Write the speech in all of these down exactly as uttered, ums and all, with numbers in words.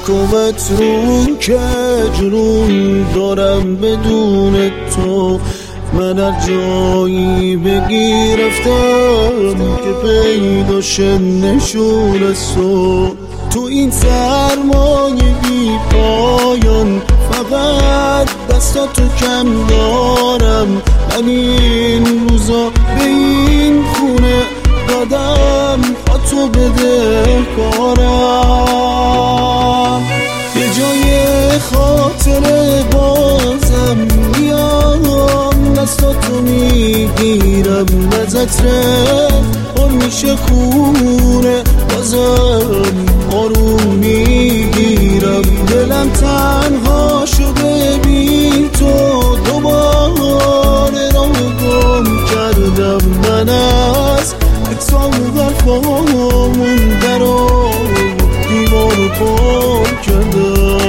شکوت رو که جنون دارم بدون تو. من هر جایی بگی رفتم که پیداش نشون از تو. تو این سرمایه بی پایان فقط دستاتو کم دارم. من این روزا به این خونه دادم با تو بده کارم. یه جای خاطر بازم میام دستاتو میگیرم ازت پر میشه خونه بازم آروم میگیرم. دلم تنها شده بی تو دوباره رو گم کردم. من از اکسام ظرفامون در و دیوار رو پر کردم.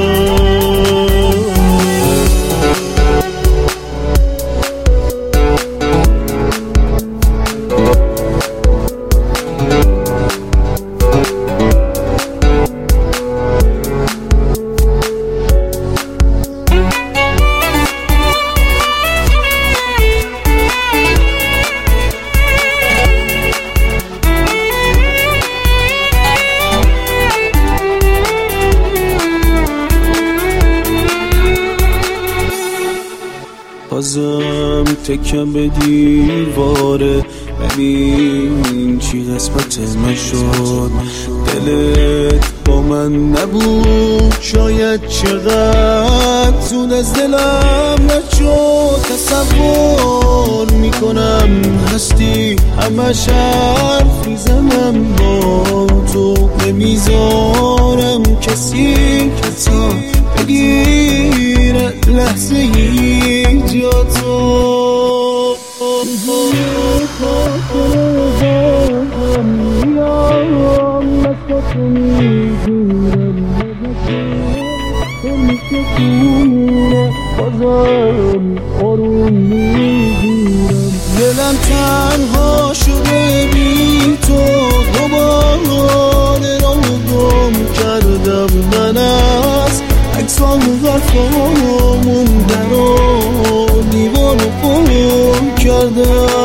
بازم تکم به دیواره ببین چی قسمت من شد. دلت با من نبود شاید چقدر زود از دلم نشد. تصور میکنم هستی همش حرف میزنم با تو. نمیذارم کسی کتا بگیره لحظه ای جا تو. بازم آروم میگیرم. دلم تنها شده بی تو دوباره رو گم کردم. من از اکسام ظرفامون در و دیوار رو پر کردم.